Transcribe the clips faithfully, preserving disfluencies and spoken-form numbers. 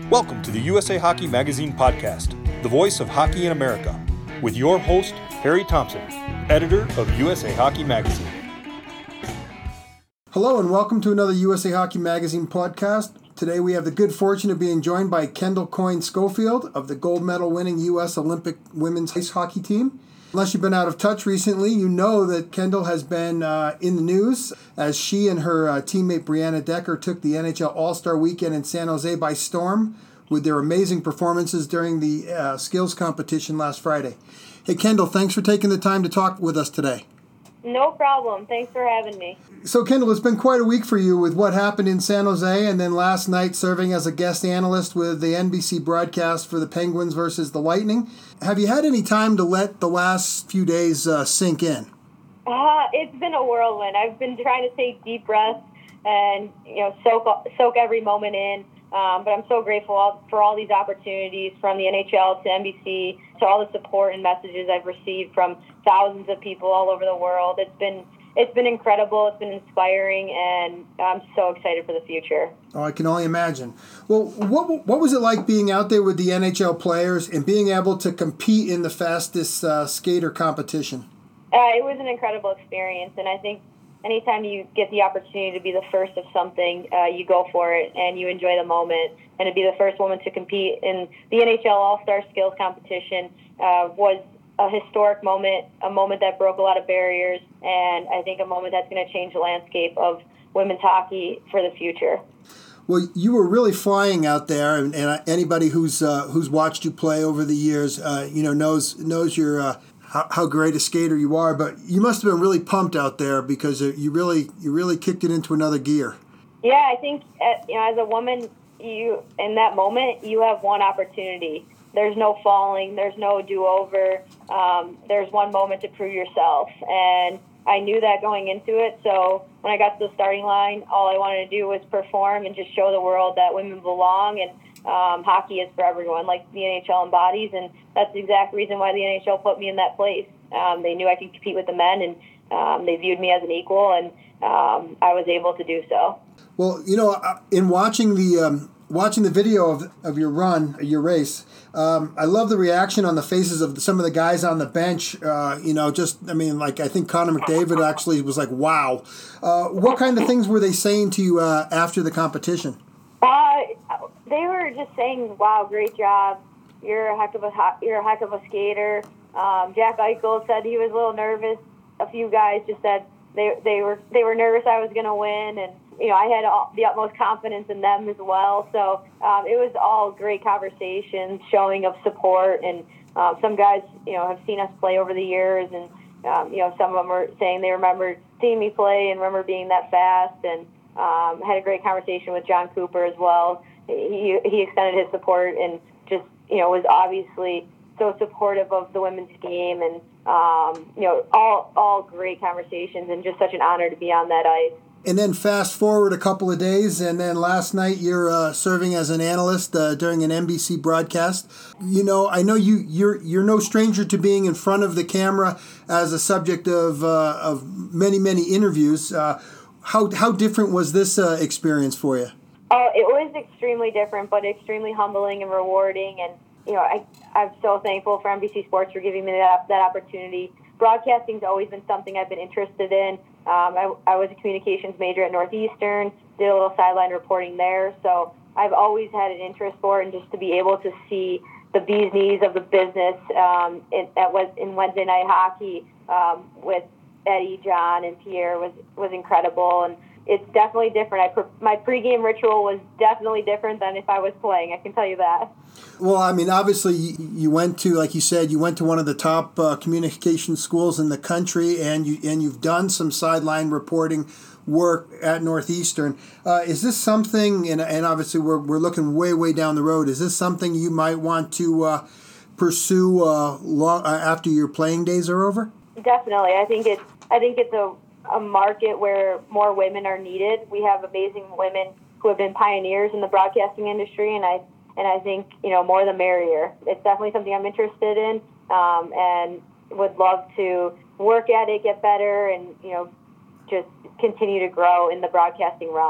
Welcome to the U S A Hockey Magazine podcast, the voice of hockey in America, with your host, Harry Thompson, editor of U S A Hockey Magazine. Hello and welcome to another U S A Hockey Magazine podcast. Today we have the good fortune of being joined by Kendall Coyne Schofield of the gold medal winning U S Olympic women's ice hockey team. Unless you've been out of touch recently, you know that Kendall has been uh, in the news as she and her uh, teammate Brianna Decker took the N H L All-Star Weekend in San Jose by storm with their amazing performances during the uh, skills competition last Friday. Hey Kendall, thanks for taking the time to talk with us today. No problem. Thanks for having me. So Kendall, it's been quite a week for you with what happened in San Jose and then last night serving as a guest analyst with the N B C broadcast for the Penguins versus the Lightning. Have you had any time to let the last few days uh, sink in? Uh, it's been a whirlwind. I've been trying to take deep breaths and you know soak soak every moment in. Um, but I'm so grateful for all these opportunities from the N H L to N B C to all the support and messages I've received from thousands of people all over the world. It's been it's been incredible. It's been inspiring, and I'm so excited for the future. Oh, I can only imagine. Well, what what was it like being out there with the N H L players and being able to compete in the fastest uh, skater competition? Uh, it was an incredible experience, and I think anytime you get the opportunity to be the first of something, uh, you go for it and you enjoy the moment. And to be the first woman to compete in the N H L All-Star Skills Competition uh, was a historic moment, a moment that broke a lot of barriers, and I think a moment that's going to change the landscape of women's hockey for the future. Well, you were really flying out there, and, and anybody who's uh, who's watched you play over the years, uh, you know, knows knows your uh, how, how great a skater you are. But you must have been really pumped out there because you really you really kicked it into another gear. Yeah, I think uh, you know, as a woman, you in that moment you have one opportunity. There's no falling. There's no do-over. Um, there's one moment to prove yourself. And I knew that going into it. So when I got to the starting line, all I wanted to do was perform and just show the world that women belong and um, hockey is for everyone, like the N H L embodies. And that's the exact reason why the N H L put me in that place. Um, they knew I could compete with the men, and um, they viewed me as an equal, and um, I was able to do so. Well, you know, in watching the um, watching the video of of your run, your race, um, I love the reaction on the faces of some of the guys on the bench. Uh, you know, just I mean, like I think Connor McDavid actually was like, "Wow." Uh, what kind of things were they saying to you uh, after the competition? Uh, they were just saying, "Wow, great job! You're a heck of a you're a heck of a skater." Um, Jack Eichel said he was a little nervous. A few guys just said they they were they were nervous I was going to win, and you know I had all, the utmost confidence in them as well. So um, it was all great conversations, showing of support, and um, some guys you know have seen us play over the years, and um, you know some of them were saying they remember seeing me play and remember being that fast, and um, had a great conversation with John Cooper as well. He he extended his support and just you know was obviously so supportive of the women's game, and um, you know, all all great conversations, and just such an honor to be on that ice. And then fast forward a couple of days, and then last night you're uh, serving as an analyst uh, during an N B C broadcast. You know, I know you you're you're no stranger to being in front of the camera as a subject of uh, of many many interviews. Uh, how how different was this uh, experience for you? Oh, it was extremely different, but extremely humbling and rewarding, and you know, I, I'm so thankful for N B C Sports for giving me that, that opportunity. Broadcasting's always been something I've been interested in. Um, I, I was a communications major at Northeastern, did a little sideline reporting there, so I've always had an interest for it, and just to be able to see the bee's knees of the business um, in, at, in Wednesday night hockey um, with Eddie, John, and Pierre was, was incredible, and it's definitely different. I pre- my pregame ritual was definitely different than if I was playing. I can tell you that. Well, I mean, obviously, you went to, like you said, you went to one of the top uh, communication schools in the country, and you and you've done some sideline reporting work at Northeastern. Uh, is this something? And, and obviously, we're we're looking way way down the road. Is this something you might want to uh, pursue uh, long, uh, after your playing days are over? Definitely, I think it's I think it's a a market where more women are needed. We have amazing women who have been pioneers in the broadcasting industry, and I and I think you know more the merrier. It's definitely something I'm interested in, um, and would love to work at it, get better, and you know just continue to grow in the broadcasting realm.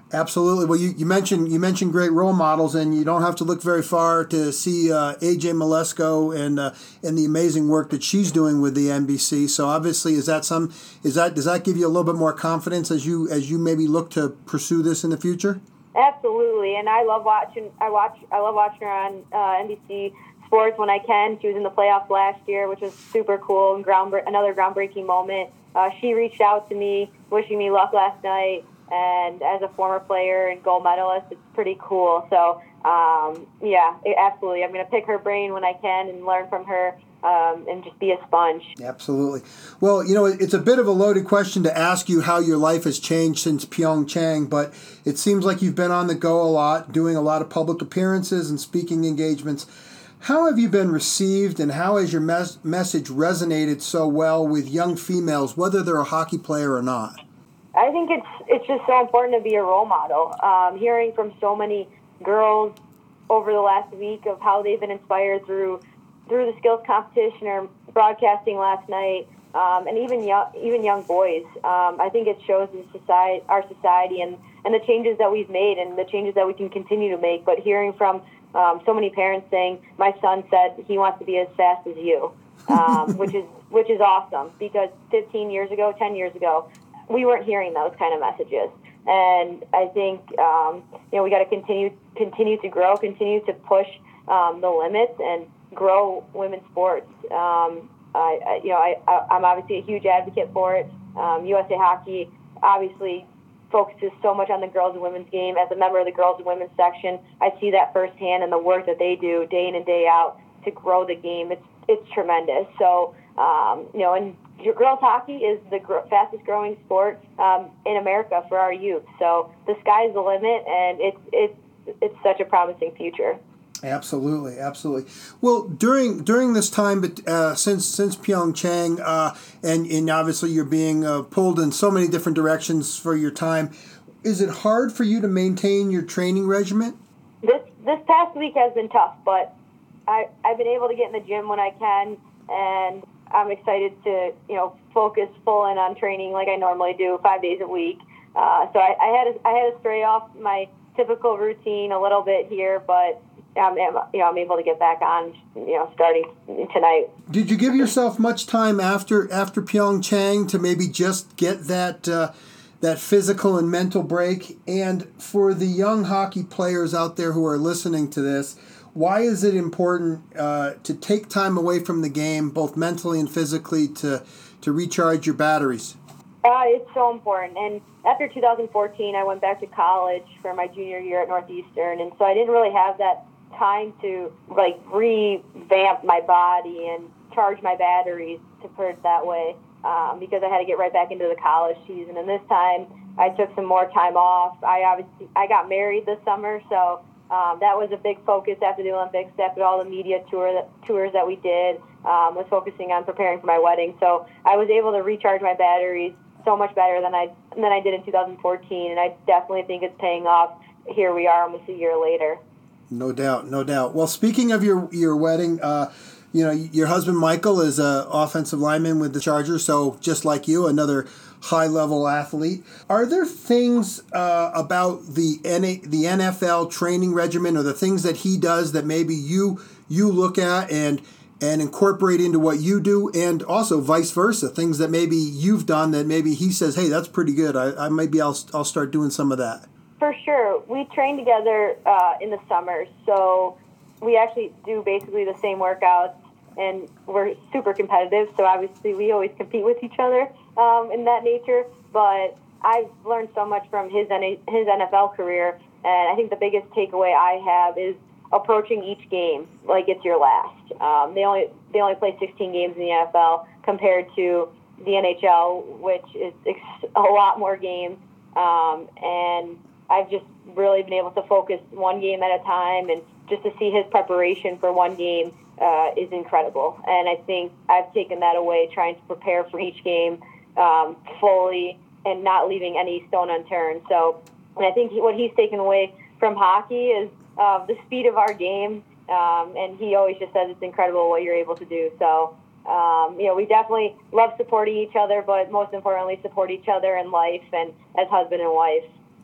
Absolutely. Well, you, you mentioned you mentioned great role models, and you don't have to look very far to see uh, A J Malesko and uh, and the amazing work that she's doing with the N B C. So obviously, is that some is that does that give you a little bit more confidence as you as you maybe look to pursue this in the future? Absolutely, and I love watching. I watch. I love watching her on uh, N B C Sports when I can. She was in the playoffs last year, which was super cool and ground another groundbreaking moment. Uh, she reached out to me, wishing me luck last night. And as a former player and gold medalist, it's pretty cool. So, um, yeah, it, absolutely. I'm going to pick her brain when I can and learn from her um, and just be a sponge. Absolutely. Well, you know, it's a bit of a loaded question to ask you how your life has changed since Pyeongchang, but it seems like you've been on the go a lot, doing a lot of public appearances and speaking engagements. How have you been received, and how has your mes- message resonated so well with young females, whether they're a hockey player or not? I think it's it's just so important to be a role model. Um, hearing from so many girls over the last week of how they've been inspired through through the skills competition or broadcasting last night, um, and even young even young boys. Um, I think it shows the society, our society, and, and the changes that we've made and the changes that we can continue to make. But hearing from um, so many parents saying, "My son said he wants to be as fast as you," um, which is which is awesome, because fifteen years ago, ten years ago, we weren't hearing those kind of messages. And I think, um, you know, we got to continue continue to grow, continue to push um, the limits and grow women's sports. Um, I, I, you know, I, I, I'm obviously a huge advocate for it. Um, U S A Hockey obviously focuses so much on the girls and women's game. As a member of the girls and women's section, I see that firsthand in the work that they do day in and day out to grow the game. It's it's tremendous. So, um, you know, and girls hockey is the gr- fastest growing sport um, in America for our youth. So the sky's the limit, and it's it's it's such a promising future. Absolutely, absolutely. Well, during during this time, but uh, since since Pyeongchang, uh, and and obviously you're being uh, pulled in so many different directions for your time, is it hard for you to maintain your training regimen? This this past week has been tough, but I I've been able to get in the gym when I can, and I'm excited to, you know, focus full in on training like I normally do, five days a week. Uh, so I, I had to, I had to stray off my typical routine a little bit here, but I'm, you know, I'm able to get back on, you know, starting tonight. Did you give yourself much time after after Pyeongchang to maybe just get that uh, that physical and mental break? And for the young hockey players out there who are listening to this, why is it important uh, to take time away from the game, both mentally and physically, to to recharge your batteries? Uh, it's so important. And after two thousand fourteen, I went back to college for my junior year at Northeastern, and so I didn't really have that time to like revamp my body and charge my batteries, to put it that way, um, because I had to get right back into the college season. And this time, I took some more time off. I obviously I got married this summer, so. Um, that was a big focus after the Olympics, after all the media tour that, tours that we did, um, was focusing on preparing for my wedding. So I was able to recharge my batteries so much better than I than I did in two thousand fourteen, and I definitely think it's paying off. Here we are almost a year later. No doubt, no doubt. Well, speaking of your, your wedding, uh, you know, your husband Michael is an offensive lineman with the Chargers, so just like you, another high-level athlete. Are there things uh, about the N- the N F L training regimen, or the things that he does that maybe you you look at and and incorporate into what you do, and also vice versa, things that maybe you've done that maybe he says, hey, that's pretty good. I, I maybe I'll I'll start doing some of that. For sure. We train together uh, in the summer, so we actually do basically the same workouts, and we're super competitive, so obviously we always compete with each other um, in that nature. But I've learned so much from his his N F L career, and I think the biggest takeaway I have is approaching each game like it's your last. Um, they only they only play sixteen games in the N F L compared to the N H L, which is a lot more games, um, and I've just really been able to focus one game at a time, and just to see his preparation for one game uh, is incredible. And I think I've taken that away, trying to prepare for each game um, fully and not leaving any stone unturned. So, and I think what he's taken away from hockey is uh, the speed of our game, um, and he always just says it's incredible what you're able to do. So, um, you know, we definitely love supporting each other, but most importantly, support each other in life and as husband and wife.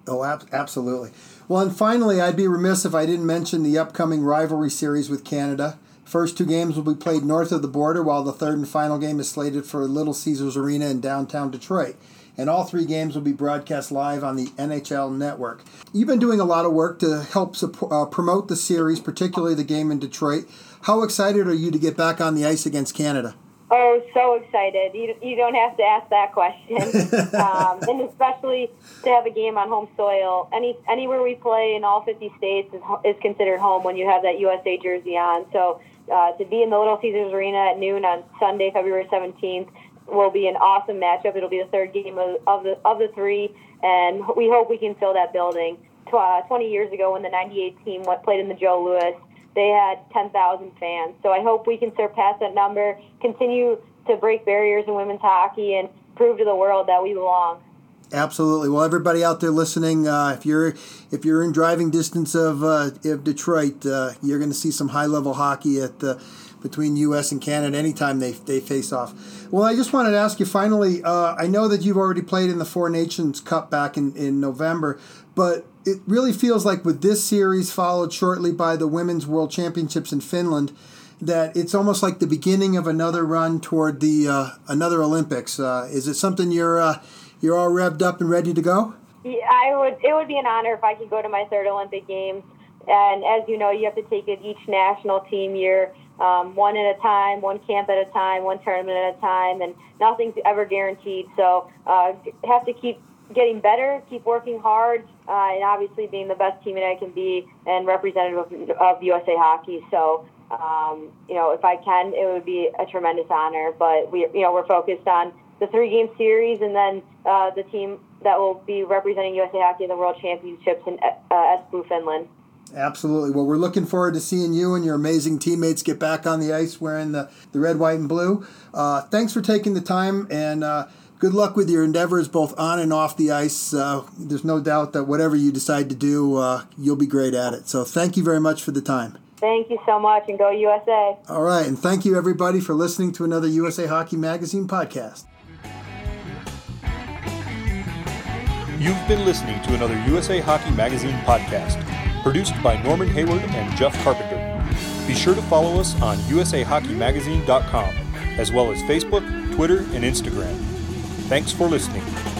Oh, ab- absolutely. Well, and finally, I'd be remiss if I didn't mention the upcoming rivalry series with Canada. First two games will be played north of the border, while the third and final game is slated for Little Caesars Arena in downtown Detroit. And all three games will be broadcast live on the N H L Network. You've been doing a lot of work to help support, uh, promote the series, particularly the game in Detroit. How excited are you to get back on the ice against Canada? Oh, so excited. You, you don't have to ask that question. um, and especially to have a game on home soil. Any Anywhere we play in all fifty states is, is considered home when you have that U S A jersey on. So uh, to be in the Little Caesars Arena at noon on Sunday, February seventeenth, will be an awesome matchup. It'll be the third game of, of the of the three, and we hope we can fill that building. Uh, twenty years ago, when the ninety-eight team went, played in the Joe Louis, they had ten thousand fans. So I hope we can surpass that number, continue to break barriers in women's hockey, and prove to the world that we belong. Absolutely. Well, everybody out there listening, uh, if you're if you're in driving distance of uh, of Detroit, uh, you're going to see some high level hockey at the. between U S and Canada anytime they they face off. Well, I just wanted to ask you finally, uh, I know that you've already played in the Four Nations Cup back in, in November, but it really feels like with this series followed shortly by the Women's World Championships in Finland, that it's almost like the beginning of another run toward the uh, another Olympics. Uh, is it something you're uh, you're all revved up and ready to go? Yeah, I would. It would be an honor if I could go to my third Olympic Games. And as you know, you have to take it each national team year. Um, one at a time, one camp at a time, one tournament at a time, and nothing's ever guaranteed. So uh, have to keep getting better, keep working hard, uh, and obviously being the best teammate I can be and representative of, of U S A Hockey. So, um, you know, if I can, it would be a tremendous honor. But we, you know, we're focused on the three-game series, and then uh, the team that will be representing U S A Hockey in the World Championships in uh, Espoo, Finland. Absolutely. Well, we're looking forward to seeing you and your amazing teammates get back on the ice wearing the, the red, white, and blue. Uh, thanks for taking the time, and uh, good luck with your endeavors both on and off the ice. Uh, there's no doubt that whatever you decide to do, uh, you'll be great at it. So thank you very much for the time. Thank you so much, and go U S A. All right, and thank you, everybody, for listening to another U S A Hockey Magazine podcast. You've been listening to another U S A Hockey Magazine podcast, produced by Norman Hayward and Jeff Carpenter. Be sure to follow us on U S A Hockey Magazine dot com, as well as Facebook, Twitter, and Instagram. Thanks for listening.